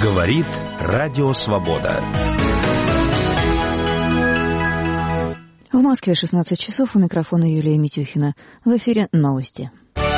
Говорит Радио Свобода. В Москве 16 часов, у микрофона Юлия Митюхина. В эфире новости.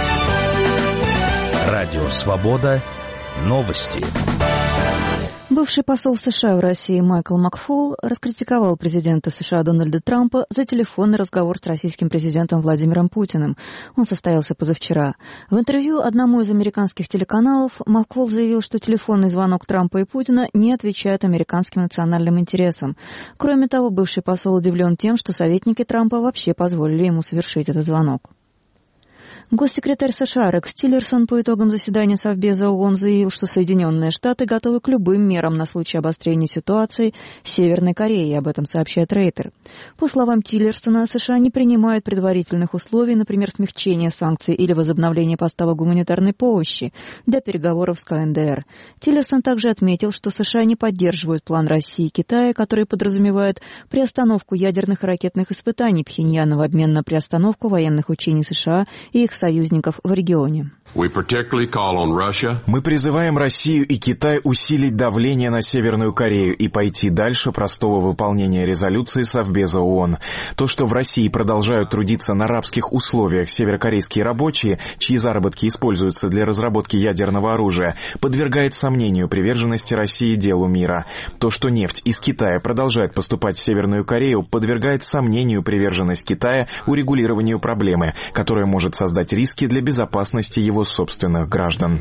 Радио Свобода. Новости. Бывший посол США в России Майкл Макфол раскритиковал президента США Дональда Трампа за телефонный разговор с российским президентом Владимиром Путиным. Он состоялся позавчера. В интервью одному из американских телеканалов Макфол заявил, что телефонный звонок Трампа и Путина не отвечает американским национальным интересам. Кроме того, бывший посол удивлен тем, что советники Трампа вообще позволили ему совершить этот звонок. Госсекретарь США Рекс Тиллерсон по итогам заседания Совбеза ООН заявил, что Соединенные Штаты готовы к любым мерам на случай обострения ситуации в Северной Корее, об этом сообщает Рейтер. По словам Тиллерсона, США не принимают предварительных условий, например, смягчения санкций или возобновления поставок гуманитарной помощи для переговоров с КНДР. Тиллерсон также отметил, что США не поддерживают план России и Китая, который подразумевает приостановку ядерных и ракетных испытаний Пхеньяна в обмен на приостановку военных учений США и их союзников в регионе. Мы призываем Россию и Китай усилить давление на Северную Корею и пойти дальше простого выполнения резолюции Совбеза ООН. То, что в России продолжают трудиться на рабских условиях северокорейские рабочие, чьи заработки используются для разработки ядерного оружия, подвергает сомнению приверженности России делу мира. То, что нефть из Китая продолжает поступать в Северную Корею, подвергает сомнению приверженность Китая урегулированию проблемы, которая может создать риски для безопасности его собственных граждан.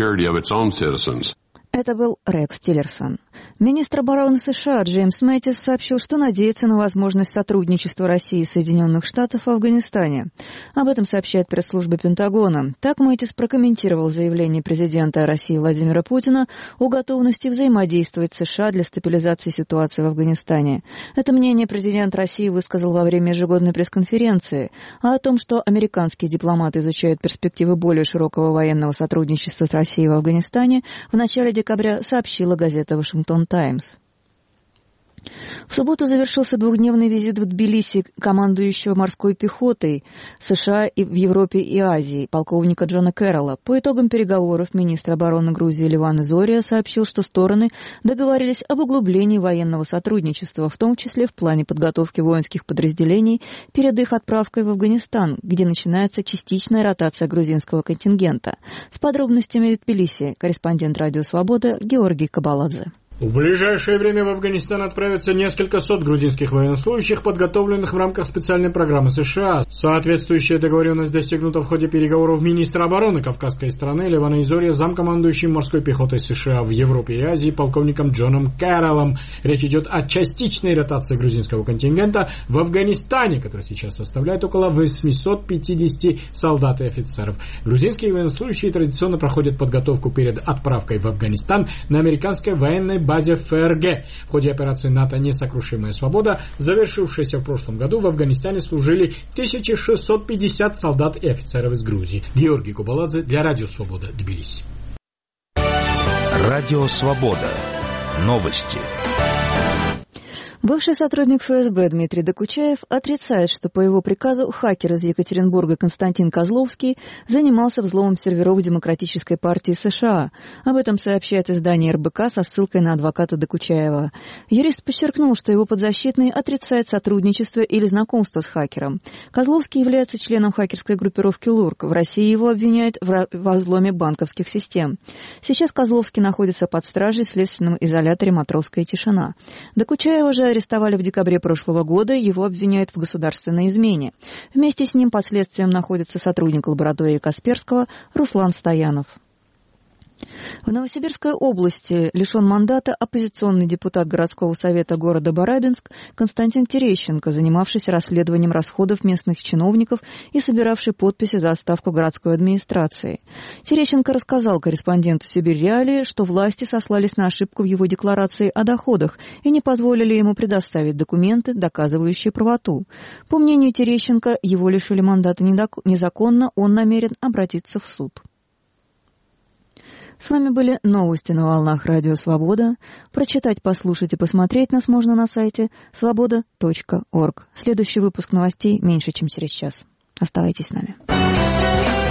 Это был Рекс Тиллерсон. Министр обороны США Джеймс Мэттис сообщил, что надеется на возможность сотрудничества России и Соединенных Штатов в Афганистане. Об этом сообщает пресс-служба Пентагона. Так Мэттис прокомментировал заявление президента России Владимира Путина о готовности взаимодействовать с США для стабилизации ситуации в Афганистане. Это мнение президент России высказал во время ежегодной пресс-конференции. А о том, что американские дипломаты изучают перспективы более широкого военного сотрудничества с Россией в Афганистане, в начале декабря сообщила газета «Вашингтон Таймс». В субботу завершился двухдневный визит в Тбилиси командующего морской пехотой США и в Европе и Азии полковника Джона Кэрролла. По итогам переговоров министр обороны Грузии Ливан Зория сообщил, что стороны договорились об углублении военного сотрудничества, в том числе в плане подготовки воинских подразделений перед их отправкой в Афганистан, где начинается частичная ротация грузинского контингента. С подробностями в Тбилиси корреспондент «Радио Свобода» Георгий Кабаладзе. В ближайшее время в Афганистан отправятся несколько сот грузинских военнослужащих, подготовленных в рамках специальной программы США. Соответствующая договоренность достигнута в ходе переговоров министра обороны кавказской страны Ливана Зория с замкомандующим морской пехотой США в Европе и Азии полковником Джоном Кэрроллом. Речь идет о частичной ротации грузинского контингента в Афганистане, который сейчас составляет около 850 солдат и офицеров. Грузинские военнослужащие традиционно проходят подготовку перед отправкой в Афганистан на американской военной базе ФРГ. В ходе операции НАТО «Несокрушимая свобода», завершившейся в прошлом году, в Афганистане служили 1650 солдат и офицеров из Грузии. Георгий Кубаладзе для Радио Свобода, Тбилиси. Радио Свобода. Новости. Бывший сотрудник ФСБ Дмитрий Докучаев отрицает, что по его приказу хакер из Екатеринбурга Константин Козловский занимался взломом серверов Демократической партии США. Об этом сообщает издание РБК со ссылкой на адвоката Докучаева. Юрист подчеркнул, что его подзащитный отрицает сотрудничество или знакомство с хакером. Козловский является членом хакерской группировки ЛУРК. В России его обвиняют в взломе банковских систем. Сейчас Козловский находится под стражей в следственном изоляторе «Матросская тишина». Докучаева же арестовали в декабре прошлого года, его обвиняют в государственной измене. Вместе с ним под следствием находится сотрудник лаборатории Касперского Руслан Стоянов. В Новосибирской области лишен мандата оппозиционный депутат городского совета города Барабинск Константин Терещенко, занимавшийся расследованием расходов местных чиновников и собиравший подписи за отставку городской администрации. Терещенко рассказал корреспонденту «Сибирь Реалии», что власти сослались на ошибку в его декларации о доходах и не позволили ему предоставить документы, доказывающие правоту. По мнению Терещенко, его лишили мандата незаконно, он намерен обратиться в суд. С вами были новости на волнах Радио Свобода. Прочитать, послушать и посмотреть нас можно на сайте svoboda.org. Следующий выпуск новостей меньше, чем через час. Оставайтесь с нами.